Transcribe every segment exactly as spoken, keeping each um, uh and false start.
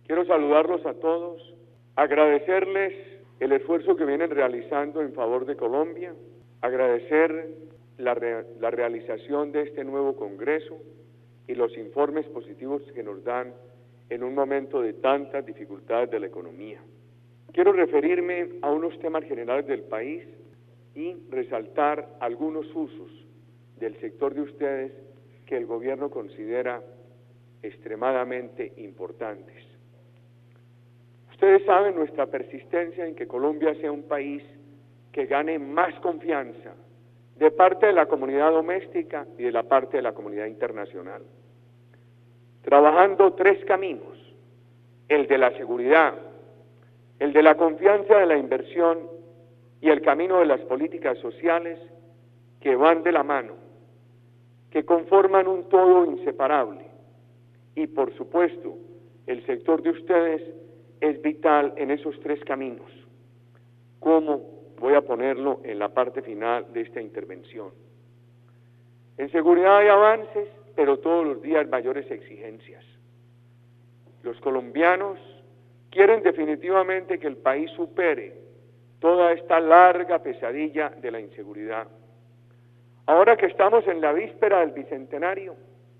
Quiero saludarlos a todos, agradecerles el esfuerzo que vienen realizando en favor de Colombia, agradecer la, re la realización de este nuevo Congreso y los informes positivos que nos dan en un momento de tantas dificultades de la economía. Quiero referirme a unos temas generales del país y resaltar algunos usos del sector de ustedes que el gobierno considera extremadamente importantes. Ustedes saben nuestra persistencia en que Colombia sea un país que gane más confianza de parte de la comunidad doméstica y de la parte de la comunidad internacional. Trabajando tres caminos: el de la seguridad, el de la confianza de la inversión y el camino de las políticas sociales que van de la mano, que conforman un todo inseparable. Y por supuesto, el sector de ustedes es vital en esos tres caminos. ¿Cómo? Voy a ponerlo en la parte final de esta intervención. En seguridad hay avances, pero todos los días mayores exigencias. Los colombianos quieren definitivamente que el país supere toda esta larga pesadilla de la inseguridad. Ahora que estamos en la víspera del Bicentenario,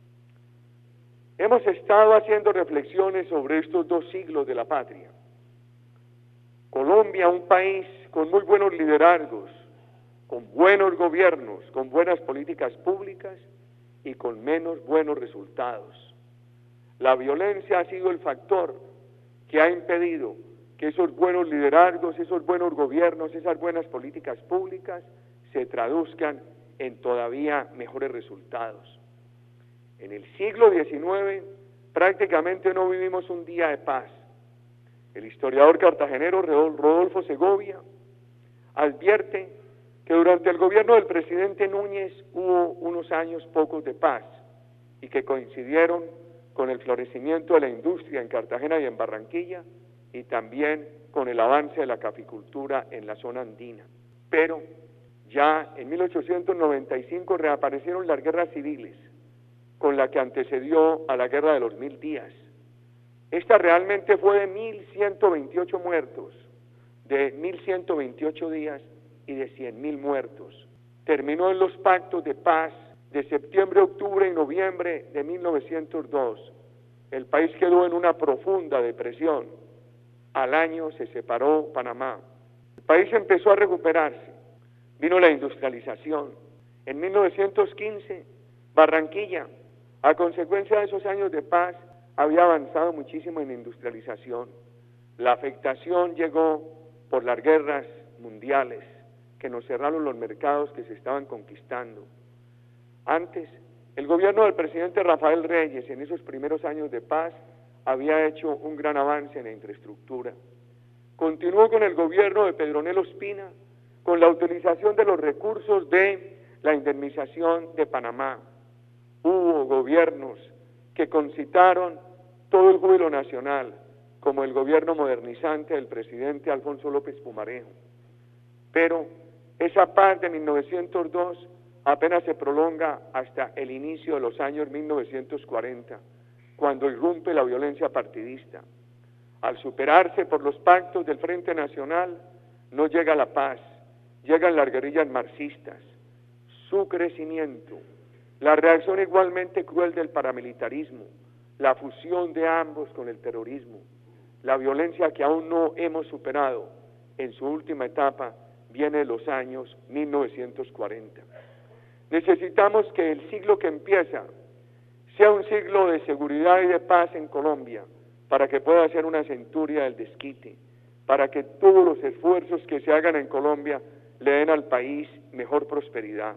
hemos estado haciendo reflexiones sobre estos dos siglos de la patria. Colombia, un país con muy buenos liderazgos, con buenos gobiernos, con buenas políticas públicas y con menos buenos resultados. La violencia ha sido el factor que ha impedido que esos buenos liderazgos, esos buenos gobiernos, esas buenas políticas públicas se traduzcan en todavía mejores resultados. En el siglo diecinueve prácticamente no vivimos un día de paz. El historiador cartagenero Rodolfo Segovia advierte que durante el gobierno del presidente Núñez hubo unos años pocos de paz y que coincidieron con el florecimiento de la industria en Cartagena y en Barranquilla y también con el avance de la caficultura en la zona andina. Pero ya en mil ochocientos noventa y cinco reaparecieron las guerras civiles, con la que antecedió a la Guerra de los Mil Días. Esta realmente fue de mil ciento veintiocho muertos, de mil ciento veintiocho días y de cien mil muertos. Terminó en los pactos de paz de septiembre, octubre y noviembre de mil novecientos dos. El país quedó en una profunda depresión. Al año se separó Panamá. El país empezó a recuperarse. Vino la industrialización. En mil novecientos quince, Barranquilla, a consecuencia de esos años de paz, había avanzado muchísimo en industrialización. La afectación llegó por las guerras mundiales que nos cerraron los mercados que se estaban conquistando. Antes, el gobierno del presidente Rafael Reyes, en esos primeros años de paz, había hecho un gran avance en la infraestructura. Continuó con el gobierno de Pedronel Ospina, con la utilización de los recursos de la indemnización de Panamá. Hubo gobiernos que concitaron todo el júbilo nacional, como el gobierno modernizante del presidente Alfonso López Pumarejo. Pero esa paz de mil novecientos dos apenas se prolonga hasta el inicio de los años mil novecientos cuarenta, cuando irrumpe la violencia partidista. Al superarse por los pactos del Frente Nacional, no llega la paz, llegan las guerrillas marxistas. Su crecimiento, la reacción igualmente cruel del paramilitarismo, la fusión de ambos con el terrorismo, la violencia que aún no hemos superado en su última etapa, viene de los años mil novecientos cuarenta. Necesitamos que el siglo que empieza sea un siglo de seguridad y de paz en Colombia, para que pueda ser una centuria del desquite, para que todos los esfuerzos que se hagan en Colombia le den al país mejor prosperidad.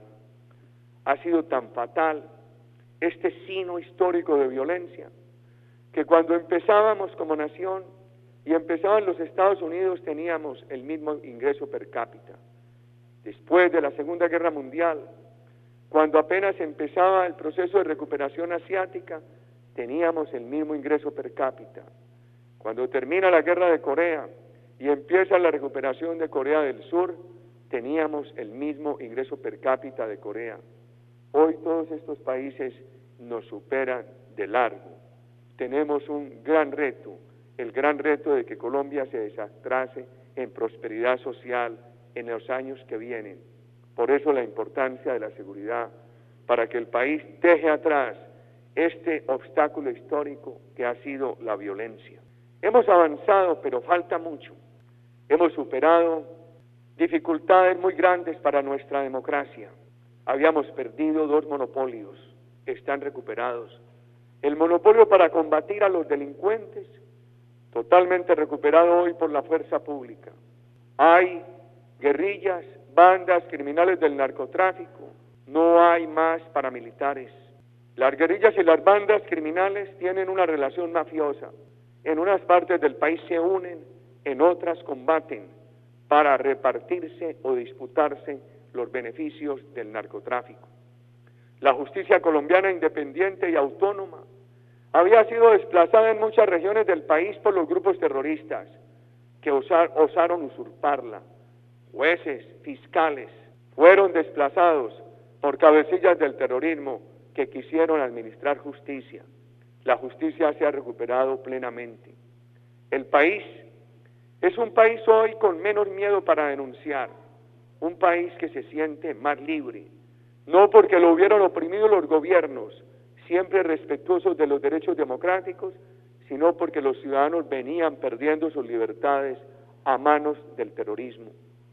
Ha sido tan fatal este sino histórico de violencia, que cuando empezábamos como nación y empezaban los Estados Unidos teníamos el mismo ingreso per cápita. Después de la Segunda Guerra Mundial, cuando apenas empezaba el proceso de recuperación asiática, teníamos el mismo ingreso per cápita. Cuando termina la Guerra de Corea y empieza la recuperación de Corea del Sur, teníamos el mismo ingreso per cápita de Corea. Hoy todos estos países nos superan de largo. Tenemos un gran reto el gran reto de que Colombia se desatrase en prosperidad social en los años que vienen. Por eso la importancia de la seguridad, para que el país deje atrás este obstáculo histórico que ha sido la violencia. Hemos avanzado, pero falta mucho. Hemos superado dificultades muy grandes para nuestra democracia. Habíamos perdido dos monopolios, están recuperados. El monopolio para combatir a los delincuentes, totalmente recuperado hoy por la fuerza pública. Hay guerrillas, bandas criminales del narcotráfico, no hay más paramilitares. Las guerrillas y las bandas criminales tienen una relación mafiosa. En unas partes del país se unen, en otras combaten para repartirse o disputarse los beneficios del narcotráfico. La justicia colombiana independiente y autónoma había sido desplazada en muchas regiones del país por los grupos terroristas que osar, osaron usurparla. Jueces, fiscales, fueron desplazados por cabecillas del terrorismo que quisieron administrar justicia. La justicia se ha recuperado plenamente. El país es un país hoy con menos miedo para denunciar, un país que se siente más libre, no porque lo hubieran oprimido los gobiernos, siempre respetuosos de los derechos democráticos, sino porque los ciudadanos venían perdiendo sus libertades a manos del terrorismo.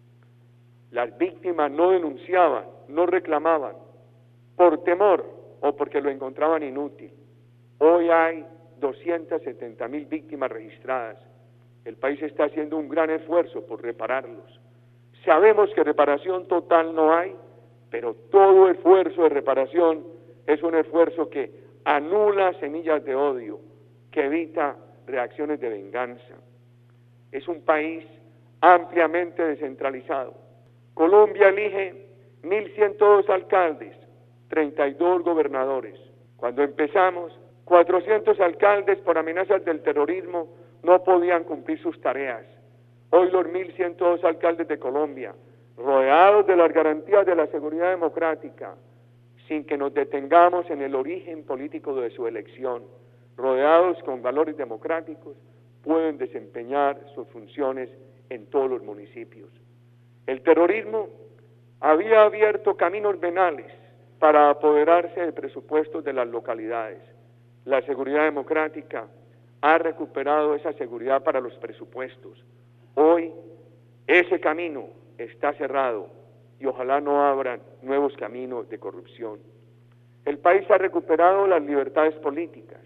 Las víctimas no denunciaban, no reclamaban, por temor o porque lo encontraban inútil. Hoy hay doscientas setenta mil víctimas registradas. El país está haciendo un gran esfuerzo por repararlos. Sabemos que reparación total no hay, pero todo esfuerzo de reparación es un esfuerzo que anula semillas de odio, que evita reacciones de venganza. Es un país ampliamente descentralizado. Colombia elige mil ciento dos alcaldes, treinta y dos gobernadores. Cuando empezamos, cuatrocientos alcaldes por amenazas del terrorismo no podían cumplir sus tareas. Hoy los mil ciento dos alcaldes de Colombia, rodeados de las garantías de la seguridad democrática, sin que nos detengamos en el origen político de su elección, rodeados con valores democráticos, pueden desempeñar sus funciones en todos los municipios. El terrorismo había abierto caminos venales para apoderarse de presupuestos de las localidades. La seguridad democrática ha recuperado esa seguridad para los presupuestos. Hoy ese camino está cerrado y ojalá no abran nuevos caminos de corrupción. El país ha recuperado las libertades políticas.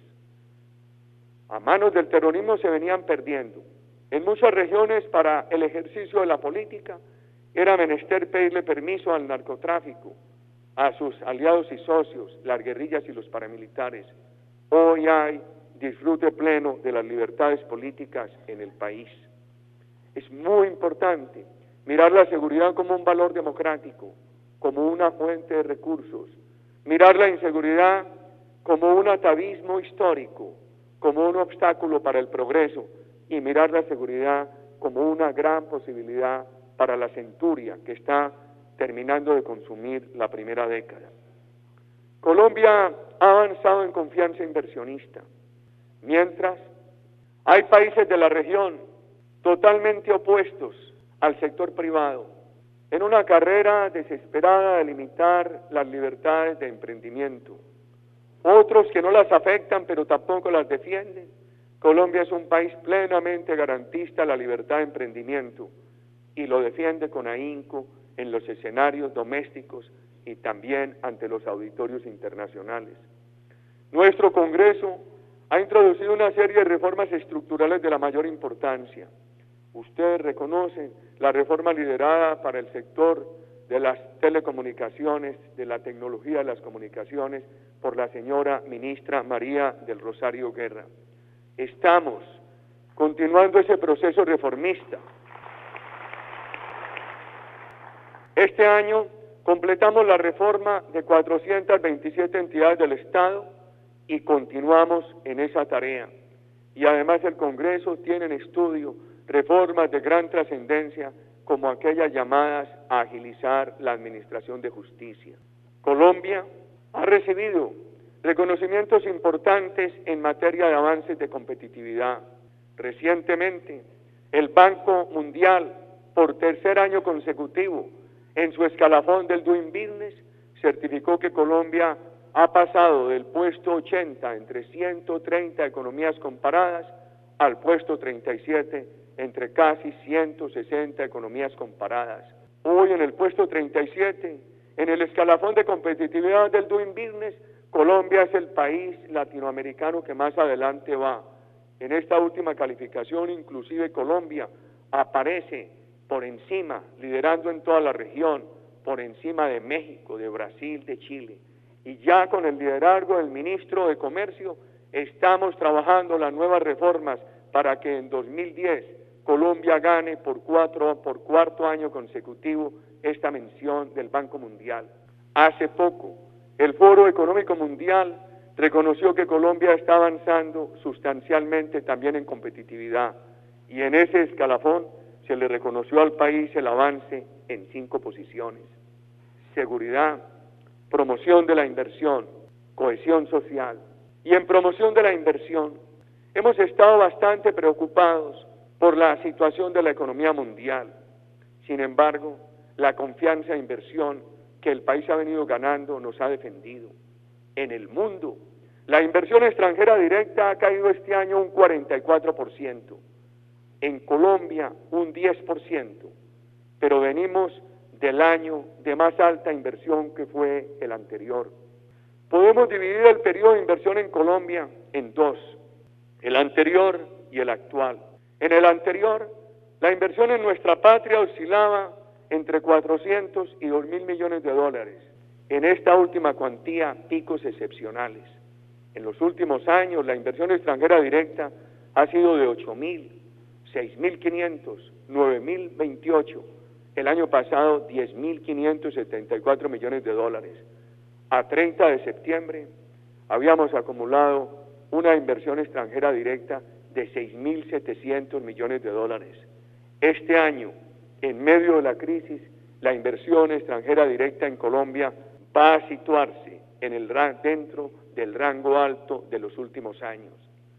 A manos del terrorismo se venían perdiendo. En muchas regiones para el ejercicio de la política era menester pedirle permiso al narcotráfico, a sus aliados y socios, las guerrillas y los paramilitares. Hoy hay disfrute pleno de las libertades políticas en el país. Es muy importante mirar la seguridad como un valor democrático, como una fuente de recursos, mirar la inseguridad como un atavismo histórico, como un obstáculo para el progreso, y mirar la seguridad como una gran posibilidad para la centuria que está terminando de consumir la primera década. Colombia ha avanzado en confianza inversionista, mientras hay países de la región totalmente opuestos al sector privado, en una carrera desesperada de limitar las libertades de emprendimiento. Otros que no las afectan pero tampoco las defienden. Colombia es un país plenamente garantista de la libertad de emprendimiento y lo defiende con ahínco en los escenarios domésticos y también ante los auditorios internacionales. Nuestro Congreso ha introducido una serie de reformas estructurales de la mayor importancia. Ustedes reconocen la reforma liderada para el sector de las telecomunicaciones, de la tecnología de las comunicaciones, por la señora ministra María del Rosario Guerra. Estamos continuando ese proceso reformista. Este año completamos la reforma de cuatrocientas veintisiete entidades del Estado y continuamos en esa tarea. Y además el Congreso tiene en estudio reformas de gran trascendencia como aquellas llamadas a agilizar la administración de justicia. Colombia ha recibido reconocimientos importantes en materia de avances de competitividad. Recientemente, el Banco Mundial, por tercer año consecutivo, en su escalafón del Doing Business, certificó que Colombia ha pasado del puesto ochenta entre ciento treinta economías comparadas al puesto treinta y siete entre casi ciento sesenta economías comparadas. Hoy en el puesto treinta y siete, en el escalafón de competitividad del Doing Business, Colombia es el país latinoamericano que más adelante va. En esta última calificación, inclusive Colombia aparece por encima, liderando en toda la región, por encima de México, de Brasil, de Chile. Y ya con el liderazgo del ministro de Comercio, estamos trabajando las nuevas reformas para que en dos mil diez Colombia gane por, cuatro, por cuarto año consecutivo esta mención del Banco Mundial. Hace poco, el Foro Económico Mundial reconoció que Colombia está avanzando sustancialmente también en competitividad, y en ese escalafón se le reconoció al país el avance en cinco posiciones: seguridad, promoción de la inversión, cohesión social. Y en promoción de la inversión, hemos estado bastante preocupados por la situación de la economía mundial. Sin embargo, la confianza e inversión que el país ha venido ganando nos ha defendido. En el mundo, la inversión extranjera directa ha caído este año un cuarenta y cuatro por ciento, en Colombia un diez por ciento, pero venimos del año de más alta inversión que fue el anterior. Podemos dividir el periodo de inversión en Colombia en dos, el anterior y el actual. En el anterior, la inversión en nuestra patria oscilaba entre cuatrocientos y dos mil millones de dólares. En esta última cuantía, picos excepcionales. En los últimos años, la inversión extranjera directa ha sido de ocho mil, seis mil quinientos, nueve mil veintiocho. El año pasado, diez mil quinientos setenta y cuatro millones de dólares. A treinta de septiembre, habíamos acumulado una inversión extranjera directa de seis mil setecientos millones de dólares. Este año, en medio de la crisis, la inversión extranjera directa en Colombia va a situarse en el, dentro del rango alto de los últimos años.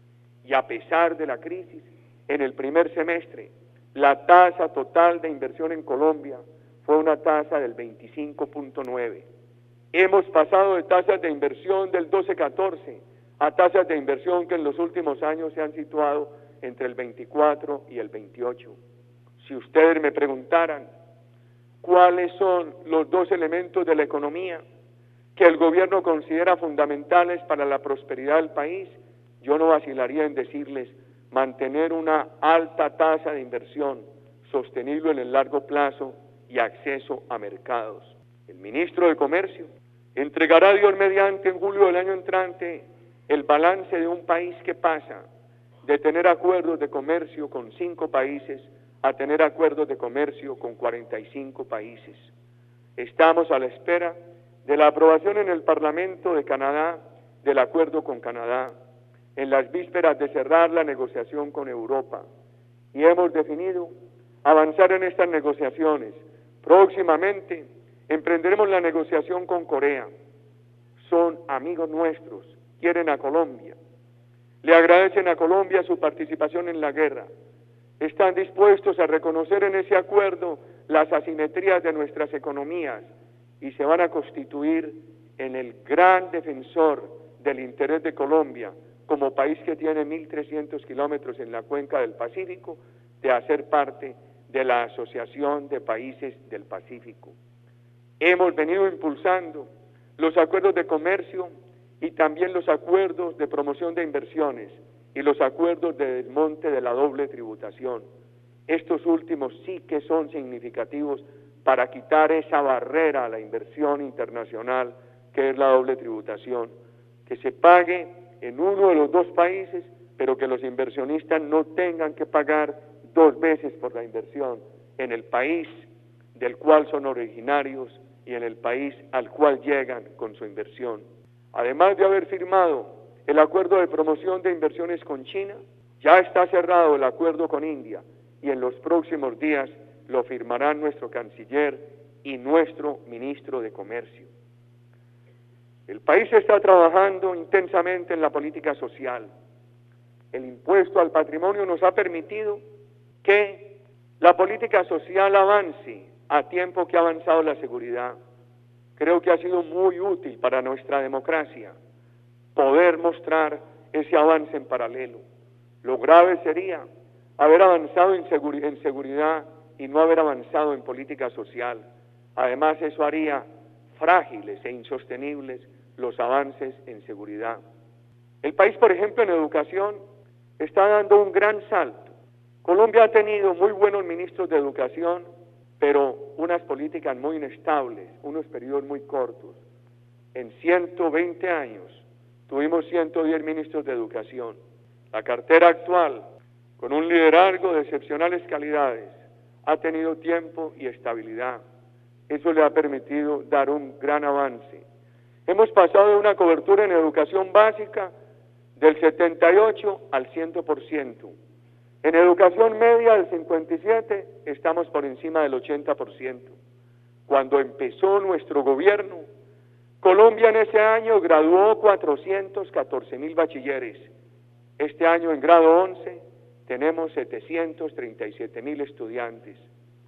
Y a pesar de la crisis, en el primer semestre, la tasa total de inversión en Colombia fue una tasa del veinticinco punto nueve. Hemos pasado de tasas de inversión del doce catorce a tasas de inversión que en los últimos años se han situado entre el veinticuatro y el veintiocho. Si ustedes me preguntaran cuáles son los dos elementos de la economía que el gobierno considera fundamentales para la prosperidad del país, yo no vacilaría en decirles: mantener una alta tasa de inversión, sostenible en el largo plazo y acceso a mercados. El ministro de Comercio entregará Dios mediante en julio del año entrante el balance de un país que pasa de tener acuerdos de comercio con cinco países a tener acuerdos de comercio con cuarenta y cinco países. Estamos a la espera de la aprobación en el Parlamento de Canadá del acuerdo con Canadá, en las vísperas de cerrar la negociación con Europa, y hemos definido avanzar en estas negociaciones. Próximamente emprenderemos la negociación con Corea. Son amigos nuestros, quieren a Colombia, le agradecen a Colombia su participación en la guerra, están dispuestos a reconocer en ese acuerdo las asimetrías de nuestras economías y se van a constituir en el gran defensor del interés de Colombia, como país que tiene mil trescientos kilómetros en la cuenca del Pacífico, de hacer parte de la Asociación de Países del Pacífico. Hemos venido impulsando los acuerdos de comercio y también los acuerdos de promoción de inversiones y los acuerdos de desmonte de la doble tributación. Estos últimos sí que son significativos para quitar esa barrera a la inversión internacional que es la doble tributación, que se pague en uno de los dos países, pero que los inversionistas no tengan que pagar dos veces por la inversión, en el país del cual son originarios y en el país al cual llegan con su inversión. Además de haber firmado el acuerdo de promoción de inversiones con China, ya está cerrado el acuerdo con India y en los próximos días lo firmarán nuestro canciller y nuestro ministro de Comercio. El país está trabajando intensamente en la política social. el impuesto al patrimonio nos ha permitido que la política social avance a tiempo que ha avanzado la seguridad. Creo que ha sido muy útil para nuestra democracia poder mostrar ese avance en paralelo. Lo grave sería haber avanzado en, seguri- en seguridad y no haber avanzado en política social. Además, eso haría frágiles e insostenibles los avances en seguridad. El país, por ejemplo, en educación, está dando un gran salto. Colombia ha tenido muy buenos ministros de educación, pero unas políticas muy inestables, unos periodos muy cortos. En ciento veinte años tuvimos ciento diez ministros de educación. La cartera actual, con un liderazgo de excepcionales calidades, ha tenido tiempo y estabilidad. Eso le ha permitido dar un gran avance. Hemos pasado de una cobertura en educación básica del setenta y ocho al cien por ciento. En educación media del cincuenta y siete por ciento estamos por encima del ochenta por ciento. Cuando empezó nuestro gobierno, Colombia en ese año graduó cuatrocientos catorce mil bachilleres. Este año en grado once tenemos setecientos treinta y siete mil estudiantes.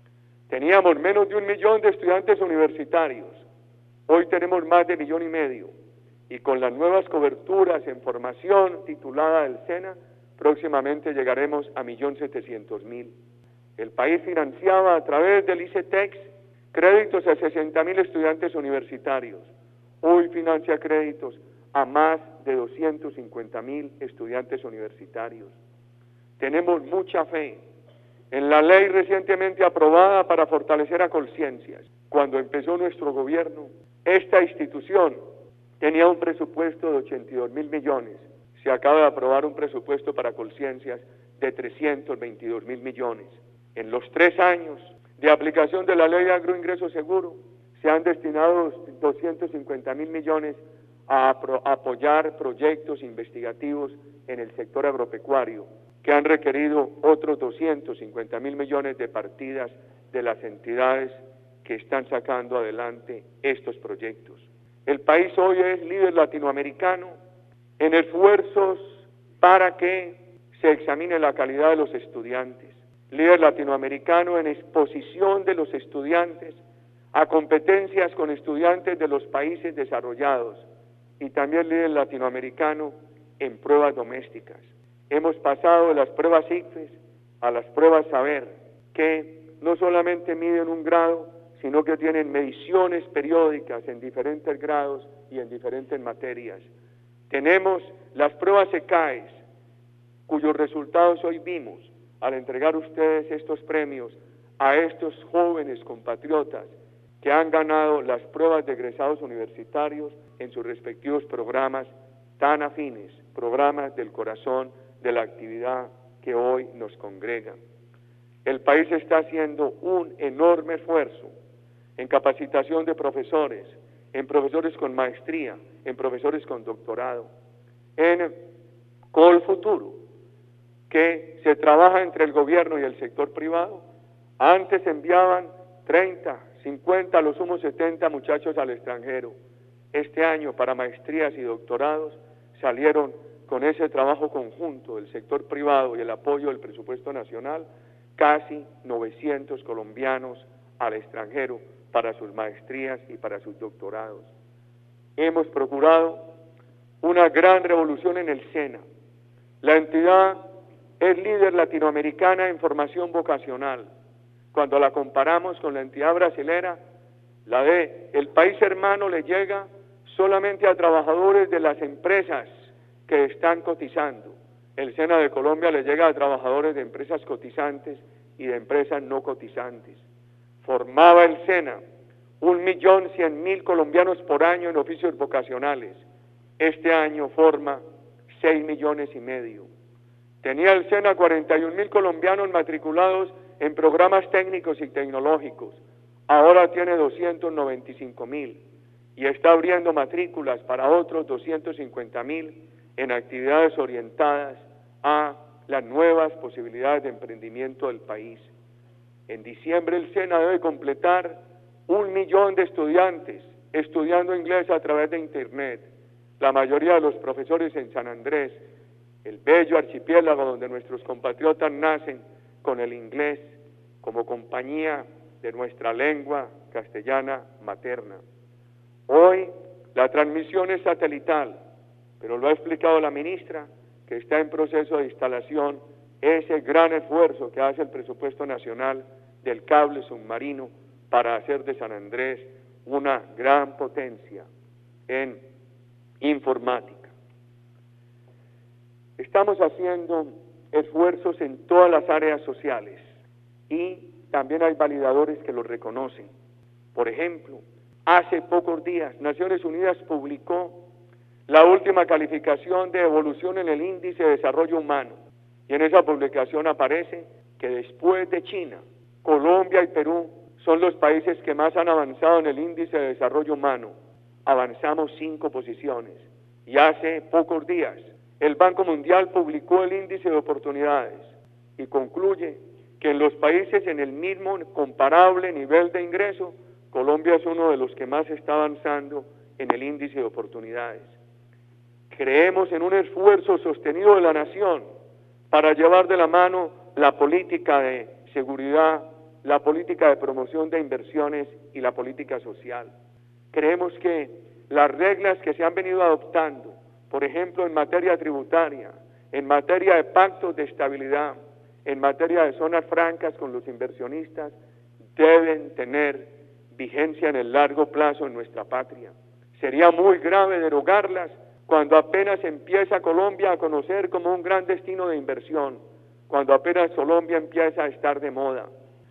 Teníamos menos de un millón de estudiantes universitarios. Hoy tenemos más de millón y medio. Y con las nuevas coberturas en formación titulada del SENA, próximamente llegaremos a un millón setecientos mil. El país financiaba a través del ICETEX créditos a sesenta mil estudiantes universitarios. Hoy financia créditos a más de doscientos cincuenta mil estudiantes universitarios. Tenemos mucha fe en la ley recientemente aprobada para fortalecer a Colciencias. Cuando empezó nuestro gobierno, esta institución tenía un presupuesto de ochenta y dos mil millones. Se acaba de aprobar un presupuesto para Colciencias de trescientos veintidós mil millones. En los tres años de aplicación de la ley de agroingreso seguro, se han destinado doscientos cincuenta mil millones a, a apoyar proyectos investigativos en el sector agropecuario, que han requerido otros doscientos cincuenta mil millones de partidas de las entidades que están sacando adelante estos proyectos. El país hoy es líder latinoamericano en esfuerzos para que se examine la calidad de los estudiantes, líder latinoamericano en exposición de los estudiantes a competencias con estudiantes de los países desarrollados y también líder latinoamericano en pruebas domésticas. Hemos pasado de las pruebas ICFES a las pruebas SABER, que no solamente miden un grado, sino que tienen mediciones periódicas en diferentes grados y en diferentes materias. Tenemos las pruebas ECAES, cuyos resultados hoy vimos al entregar ustedes estos premios a estos jóvenes compatriotas que han ganado las pruebas de egresados universitarios en sus respectivos programas tan afines, programas del corazón de la actividad que hoy nos congrega. El país está haciendo un enorme esfuerzo en capacitación de profesores, en profesores con maestría, en profesores con doctorado, en Colfuturo, que se trabaja entre el gobierno y el sector privado. Antes enviaban treinta, cincuenta, a lo sumo setenta muchachos al extranjero. Este año, para maestrías y doctorados, salieron con ese trabajo conjunto del sector privado y el apoyo del presupuesto nacional, casi novecientos colombianos al extranjero para sus maestrías y para sus doctorados. Hemos procurado una gran revolución en el SENA. La entidad es líder latinoamericana en formación vocacional. Cuando la comparamos con la entidad brasilera, la de el país hermano le llega solamente a trabajadores de las empresas que están cotizando. El SENA de Colombia le llega a trabajadores de empresas cotizantes y de empresas no cotizantes. Formaba el SENA un millón cien mil colombianos por año en oficios vocacionales. Este año forma seis millones y medio. Tenía el SENA cuarenta y un mil colombianos matriculados en programas técnicos y tecnológicos. Ahora tiene doscientos noventa y cinco mil y está abriendo matrículas para otros doscientos cincuenta mil en actividades orientadas a las nuevas posibilidades de emprendimiento del país. En diciembre el SENA debe completar un millón de estudiantes estudiando inglés a través de Internet. La mayoría de los profesores en San Andrés, el bello archipiélago donde nuestros compatriotas nacen con el inglés como compañía de nuestra lengua castellana materna. Hoy la transmisión es satelital, pero lo ha explicado la ministra, que está en proceso de instalación ese gran esfuerzo que hace el presupuesto nacional del cable submarino para hacer de San Andrés una gran potencia en informática. Estamos haciendo esfuerzos en todas las áreas sociales y también hay validadores que lo reconocen. Por ejemplo, hace pocos días Naciones Unidas publicó la última calificación de evolución en el índice de desarrollo humano y en esa publicación aparece que después de China, Colombia y Perú son los países que más han avanzado en el índice de desarrollo humano. Avanzamos cinco posiciones. Y hace pocos días el Banco Mundial publicó el índice de oportunidades y concluye que en los países en el mismo comparable nivel de ingreso, Colombia es uno de los que más está avanzando en el índice de oportunidades. Creemos en un esfuerzo sostenido de la nación para llevar de la mano la política de seguridad, la política de promoción de inversiones y la política social. Creemos que las reglas que se han venido adoptando, por ejemplo en materia tributaria, en materia de pactos de estabilidad, en materia de zonas francas con los inversionistas, deben tener vigencia en el largo plazo en nuestra patria. Sería muy grave derogarlas cuando apenas empieza Colombia a conocer como un gran destino de inversión, cuando apenas Colombia empieza a estar de moda.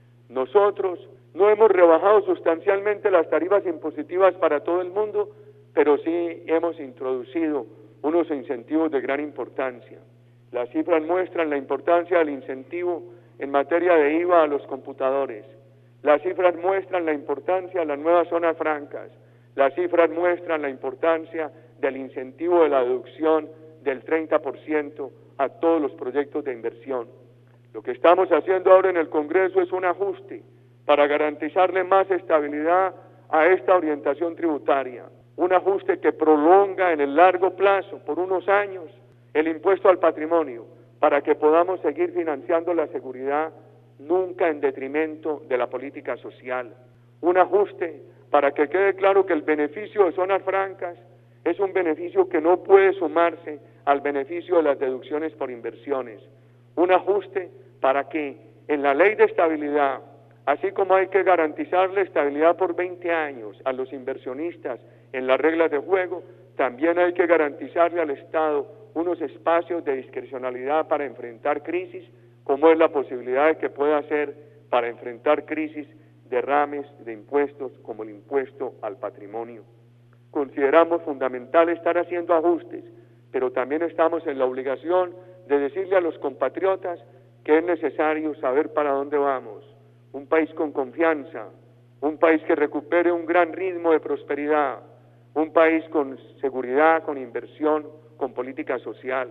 Nosotros no hemos rebajado sustancialmente las tarifas impositivas para todo el mundo, pero sí hemos introducido unos incentivos de gran importancia. Las cifras muestran la importancia del incentivo en materia de I V A a los computadores. Las cifras muestran la importancia de las nuevas zonas francas. Las cifras muestran la importancia del incentivo de la deducción del treinta por ciento a todos los proyectos de inversión. Lo que estamos haciendo ahora en el Congreso es un ajuste para garantizarle más estabilidad a esta orientación tributaria. Un ajuste que prolonga en el largo plazo, por unos años, el impuesto al patrimonio, para que podamos seguir financiando la seguridad, nunca en detrimento de la política social. Un ajuste para que quede claro que el beneficio de zonas francas es un beneficio que no puede sumarse al beneficio de las deducciones por inversiones. Un ajuste para que en la ley de estabilidad, así como hay que garantizar la estabilidad por veinte años a los inversionistas en las reglas de juego, también hay que garantizarle al Estado unos espacios de discrecionalidad para enfrentar crisis, como es la posibilidad de que pueda hacer para enfrentar crisis derrames de impuestos como el impuesto al patrimonio. Consideramos fundamental estar haciendo ajustes, pero también estamos en la obligación de decirle a los compatriotas que es necesario saber para dónde vamos. Un país con confianza, un país que recupere un gran ritmo de prosperidad, un país con seguridad, con inversión, con política social.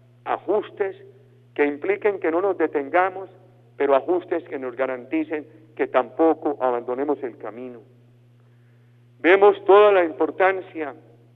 Ajustes que impliquen que no nos detengamos, pero ajustes que nos garanticen que tampoco abandonemos el camino. Vemos toda la importancia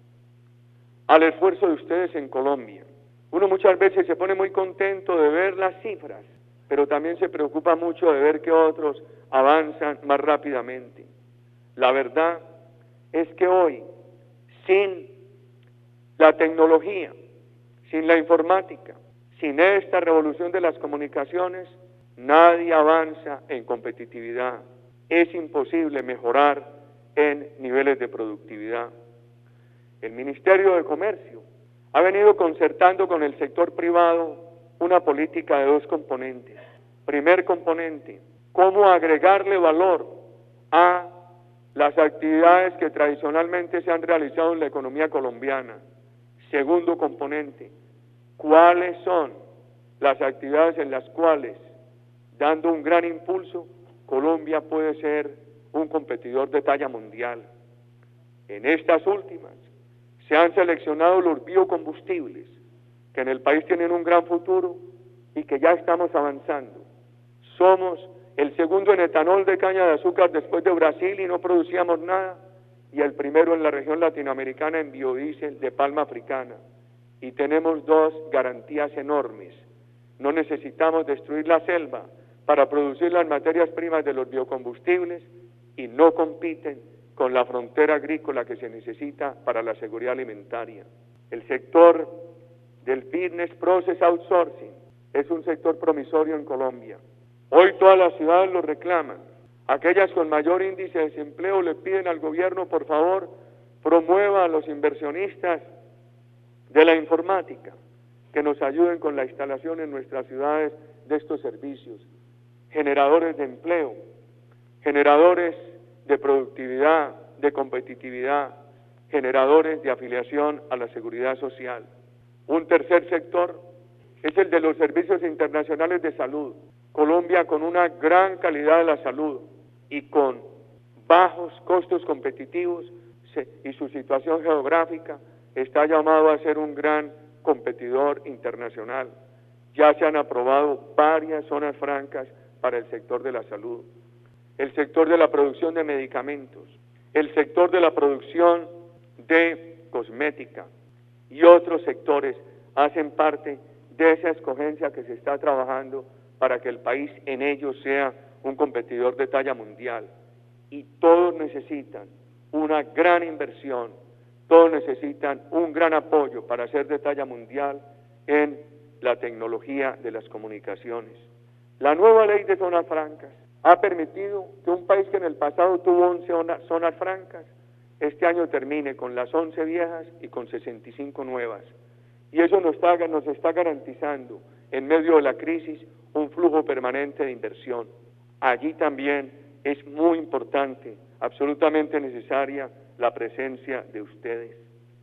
al esfuerzo de ustedes en Colombia. Uno muchas veces se pone muy contento de ver las cifras, pero también se preocupa mucho de ver que otros avanzan más rápidamente. La verdad es que hoy, sin la tecnología, sin la informática, sin esta revolución de las comunicaciones, nadie avanza en competitividad. Es imposible mejorar en niveles de productividad. El Ministerio de Comercio ha venido concertando con el sector privado una política de dos componentes. Primer componente, cómo agregarle valor a las actividades que tradicionalmente se han realizado en la economía colombiana. Segundo componente, cuáles son las actividades en las cuales, dando un gran impulso, Colombia puede ser un competidor de talla mundial. En estas últimas se han seleccionado los biocombustibles, que en el país tienen un gran futuro y que ya estamos avanzando. Somos el segundo en etanol de caña de azúcar después de Brasil y no producíamos nada, y el primero en la región latinoamericana en biodiesel de palma africana. y tenemos dos garantías enormes. No necesitamos destruir la selva para producir las materias primas de los biocombustibles y no compiten con la frontera agrícola que se necesita para la seguridad alimentaria. El sector del Business Process Outsourcing es un sector promisorio en Colombia. Hoy todas las ciudades lo reclaman. Aquellas con mayor índice de desempleo le piden al gobierno, por favor, promueva a los inversionistas de la informática que nos ayuden con la instalación en nuestras ciudades de estos servicios, generadores de empleo, generadores de productividad, de competitividad, generadores de afiliación a la seguridad social. Un tercer sector es el de los servicios internacionales de salud. Colombia, con una gran calidad de la salud y con bajos costos competitivos se, y su situación geográfica, está llamado a ser un gran competidor internacional. Ya se han aprobado varias zonas francas para el sector de la salud, el sector de la producción de medicamentos, el sector de la producción de cosmética y otros sectores hacen parte de esa escogencia que se está trabajando para que el país en ellos sea un competidor de talla mundial. Y todos necesitan una gran inversión, todos necesitan un gran apoyo para ser de talla mundial en la tecnología de las comunicaciones. La nueva ley de zonas francas ha permitido que un país que en el pasado tuvo once zonas francas, este año termine con las once viejas y con sesenta y cinco nuevas. Y eso nos está, nos está garantizando, en medio de la crisis, un flujo permanente de inversión. Allí también es muy importante, absolutamente necesaria, la presencia de ustedes.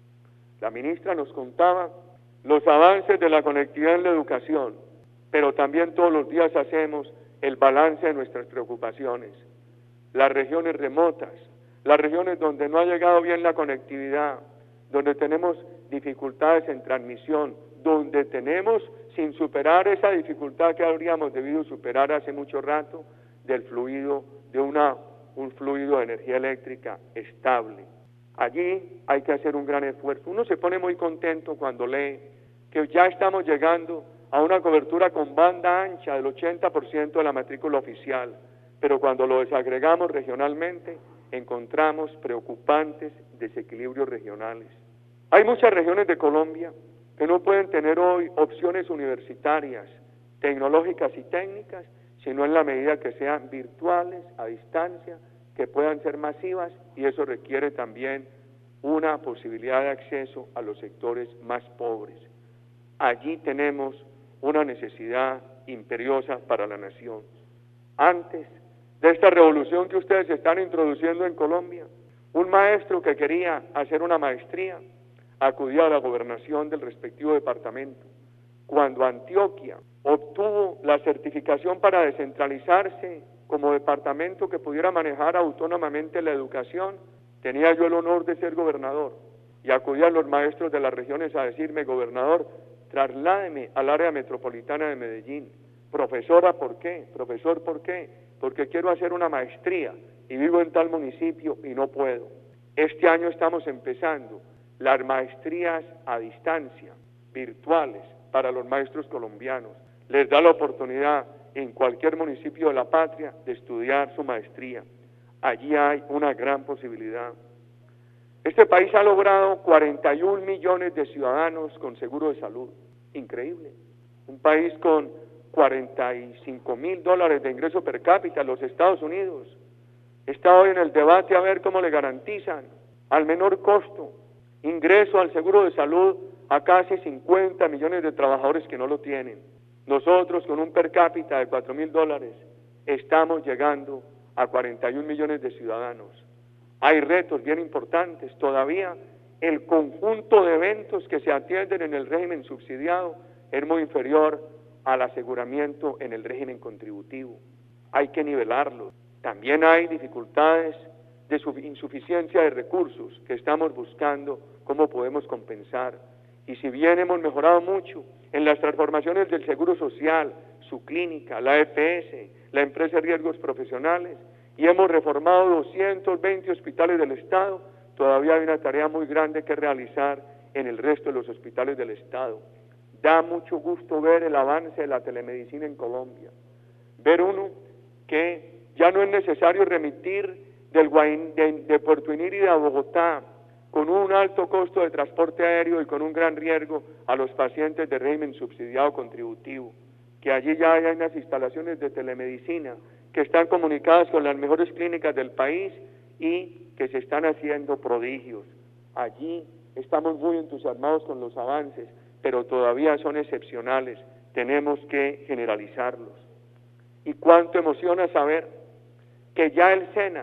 La ministra nos contaba los avances de la conectividad en la educación, pero también todos los días hacemos el balance de nuestras preocupaciones. Las regiones remotas, las regiones donde no ha llegado bien la conectividad, donde tenemos dificultades en transmisión, donde tenemos, sin superar esa dificultad que habríamos debido superar hace mucho rato, del fluido, de una, un fluido de energía eléctrica estable. Allí hay que hacer un gran esfuerzo. Uno se pone muy contento cuando lee que ya estamos llegando a una cobertura con banda ancha del ochenta por ciento de la matrícula oficial, pero cuando lo desagregamos regionalmente, encontramos preocupantes desequilibrios regionales. Hay muchas regiones de Colombia que no pueden tener hoy opciones universitarias, tecnológicas y técnicas, sino en la medida que sean virtuales, a distancia, que puedan ser masivas, y eso requiere también una posibilidad de acceso a los sectores más pobres. Allí tenemos una necesidad imperiosa para la nación. Antes de esta revolución que ustedes están introduciendo en Colombia, un maestro que quería hacer una maestría acudía a la gobernación del respectivo departamento. Cuando Antioquia obtuvo la certificación para descentralizarse como departamento que pudiera manejar autónomamente la educación, tenía yo el honor de ser gobernador, y acudían los maestros de las regiones a decirme: gobernador, trasládeme al área metropolitana de Medellín. Profesora, ¿por qué? Profesor, ¿por qué? Porque quiero hacer una maestría y vivo en tal municipio y no puedo. Este año estamos empezando las maestrías a distancia, virtuales, para los maestros colombianos. Les da la oportunidad en cualquier municipio de la patria de estudiar su maestría. Allí hay una gran posibilidad. Este país ha logrado cuarenta y un millones de ciudadanos con seguro de salud. Increíble. Un país con cuarenta y cinco mil dólares de ingreso per cápita, los Estados Unidos. Está hoy en el debate a ver cómo le garantizan al menor costo ingreso al seguro de salud a casi cincuenta millones de trabajadores que no lo tienen. Nosotros, con un per cápita de cuatro mil dólares, estamos llegando a cuarenta y un millones de ciudadanos. Hay retos bien importantes. Todavía el conjunto de eventos que se atienden en el régimen subsidiado es muy inferior al aseguramiento en el régimen contributivo. Hay que nivelarlo. También hay dificultades de insuficiencia de recursos que estamos buscando cómo podemos compensar. Y si bien hemos mejorado mucho en las transformaciones del Seguro Social, su clínica, la E P S, la empresa de riesgos profesionales, y hemos reformado doscientos veinte hospitales del Estado, todavía hay una tarea muy grande que realizar en el resto de los hospitales del Estado. Da mucho gusto ver el avance de la telemedicina en Colombia, ver uno que ya no es necesario remitir del Guain, de, de Puerto Inírida a Bogotá con un alto costo de transporte aéreo y con un gran riesgo a los pacientes de régimen subsidiado contributivo, que allí ya hay unas instalaciones de telemedicina que están comunicadas con las mejores clínicas del país y que se están haciendo prodigios. Allí estamos muy entusiasmados con los avances, pero todavía son excepcionales, tenemos que generalizarlos. Y cuánto emociona saber que ya el SENA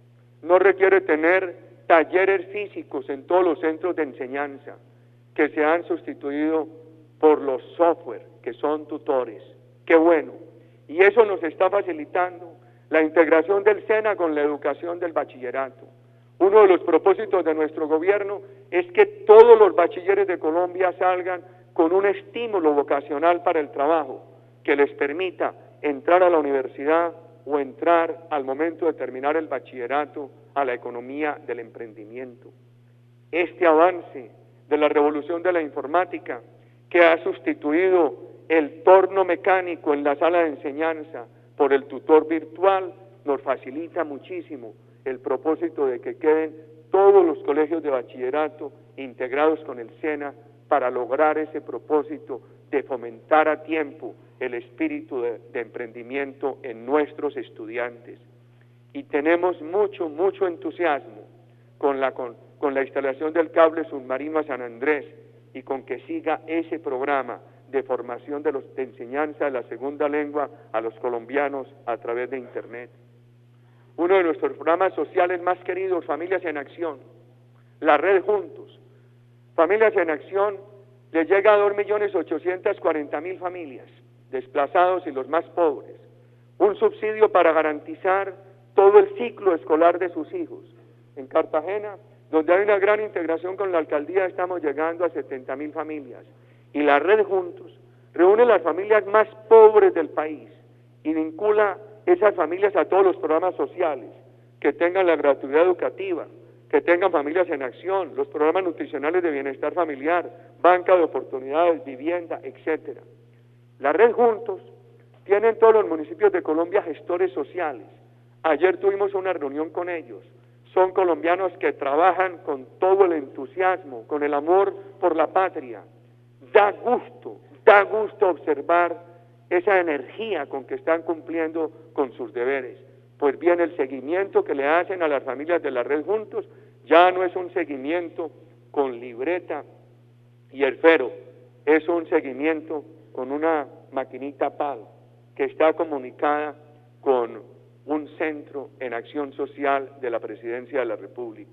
no requiere tener talleres físicos en todos los centros de enseñanza, que se han sustituido por los software, que son tutores. ¡Qué bueno! Y eso nos está facilitando la integración del SENA con la educación del bachillerato. Uno de los propósitos de nuestro gobierno es que todos los bachilleres de Colombia salgan con un estímulo vocacional para el trabajo, que les permita entrar a la universidad o entrar al momento de terminar el bachillerato a la economía del emprendimiento. Este avance de la revolución de la informática, que ha sustituido el torno mecánico en la sala de enseñanza por el tutor virtual, nos facilita muchísimo el propósito de que queden todos los colegios de bachillerato integrados con el SENA para lograr ese propósito de fomentar a tiempo el espíritu de, de emprendimiento en nuestros estudiantes. Y tenemos mucho, mucho entusiasmo con la, con, con la instalación del cable submarino a San Andrés y con que siga ese programa de formación de, los, de enseñanza de la segunda lengua a los colombianos a través de Internet. Uno de nuestros programas sociales más queridos, Familias en Acción, la red Juntos. Familias en Acción le llega a dos millones ochocientas cuarenta mil familias, desplazados y los más pobres. Un subsidio para garantizar todo el ciclo escolar de sus hijos. En Cartagena, donde hay una gran integración con la alcaldía, estamos llegando a setenta mil familias. Y la red Juntos reúne las familias más pobres del país y vincula esas familias a todos los programas sociales, que tengan la gratuidad educativa, que tengan Familias en Acción, los programas nutricionales de bienestar familiar, banca de oportunidades, vivienda, etcétera. La red Juntos tiene en todos los municipios de Colombia gestores sociales. Ayer tuvimos una reunión con ellos. Son colombianos que trabajan con todo el entusiasmo, con el amor por la patria. Da gusto, da gusto observar esa energía con que están cumpliendo con sus deberes. Pues bien, el seguimiento que le hacen a las familias de la red Juntos ya no es un seguimiento con libreta y esfero, es un seguimiento con una maquinita P A L que está comunicada con un centro en acción social de la Presidencia de la República.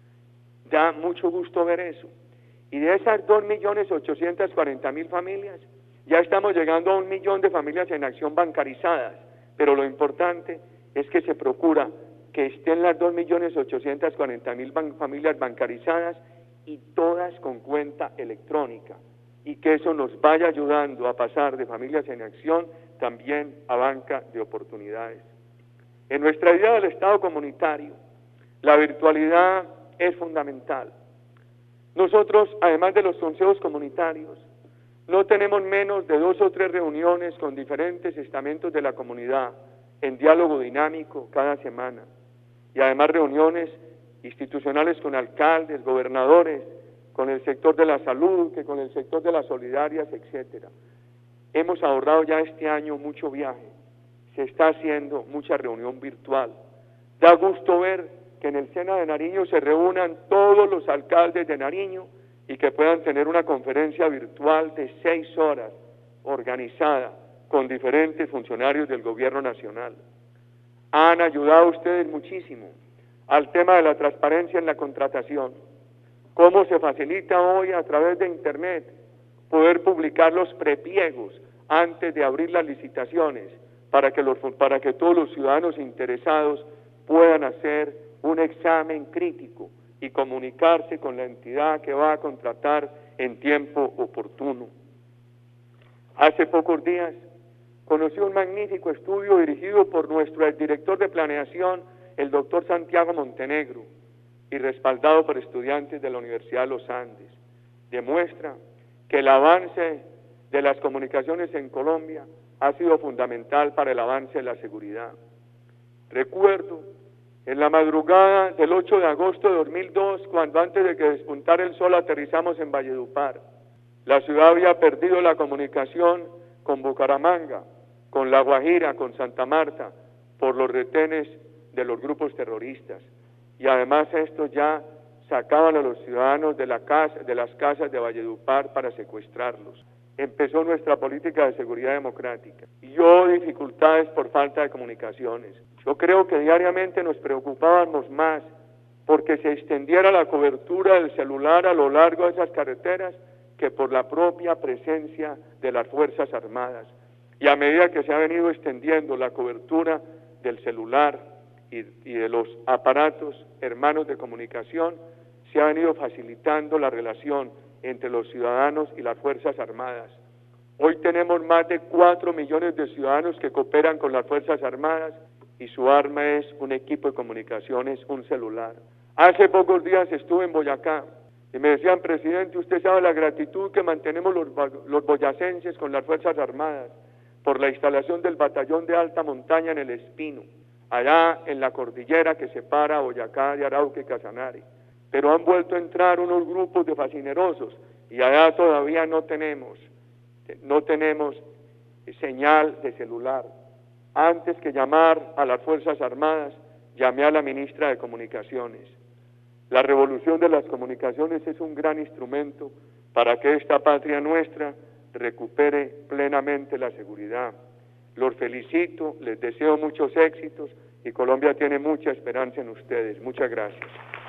Da mucho gusto ver eso. Y de esas dos millones ochocientas cuarenta mil familias, ya estamos llegando a un millón de familias en acción bancarizadas, pero lo importante es que se procura que estén las dos millones ochocientas cuarenta mil ban- familias bancarizadas y todas con cuenta electrónica, y que eso nos vaya ayudando a pasar de familias en acción también a banca de oportunidades. En nuestra vida del Estado comunitario, la virtualidad es fundamental. Nosotros, además de los consejos comunitarios, no tenemos menos de dos o tres reuniones con diferentes estamentos de la comunidad en diálogo dinámico cada semana, y además reuniones institucionales con alcaldes, gobernadores, con el sector de la salud, que con el sector de las solidarias, etcétera. Hemos ahorrado ya este año mucho viaje, se está haciendo mucha reunión virtual. Da gusto ver que en el SENA de Nariño se reúnan todos los alcaldes de Nariño y que puedan tener una conferencia virtual de seis horas organizada con diferentes funcionarios del gobierno nacional. Han ayudado ustedes muchísimo al tema de la transparencia en la contratación. Cómo se facilita hoy a través de Internet poder publicar los prepliegos antes de abrir las licitaciones para que, los, para que todos los ciudadanos interesados puedan hacer un examen crítico y comunicarse con la entidad que va a contratar en tiempo oportuno. Hace pocos días conocí un magnífico estudio dirigido por nuestro director de planeación, el doctor Santiago Montenegro, y respaldado por estudiantes de la Universidad de los Andes, demuestra que el avance de las comunicaciones en Colombia ha sido fundamental para el avance de la seguridad. Recuerdo, en la madrugada del ocho de agosto de dos mil dos, cuando antes de que despuntara el sol aterrizamos en Valledupar, la ciudad había perdido la comunicación con Bucaramanga, con La Guajira, con Santa Marta, por los retenes de los grupos terroristas. Y además estos ya sacaban a los ciudadanos de, la casa, de las casas de Valledupar para secuestrarlos. Empezó nuestra política de seguridad democrática y hubo dificultades por falta de comunicaciones. Yo creo que diariamente nos preocupábamos más porque se extendiera la cobertura del celular a lo largo de esas carreteras que por la propia presencia de las Fuerzas Armadas. Y a medida que se ha venido extendiendo la cobertura del celular y, y de los aparatos hermanos de comunicación, se ha venido facilitando la relación entre los ciudadanos y las Fuerzas Armadas. Hoy tenemos más de cuatro millones de ciudadanos que cooperan con las Fuerzas Armadas y su arma es un equipo de comunicaciones, un celular. Hace pocos días estuve en Boyacá y me decían, presidente, usted sabe la gratitud que mantenemos los, los boyacenses con las Fuerzas Armadas por la instalación del batallón de alta montaña en el Espino, allá en la cordillera que separa Boyacá de Arauca y Casanare. Pero han vuelto a entrar unos grupos de fascinerosos y allá todavía no tenemos, no tenemos señal de celular. Antes que llamar a las Fuerzas Armadas, llamé a la ministra de Comunicaciones. La revolución de las comunicaciones es un gran instrumento para que esta patria nuestra recupere plenamente la seguridad. Los felicito, les deseo muchos éxitos y Colombia tiene mucha esperanza en ustedes. Muchas gracias.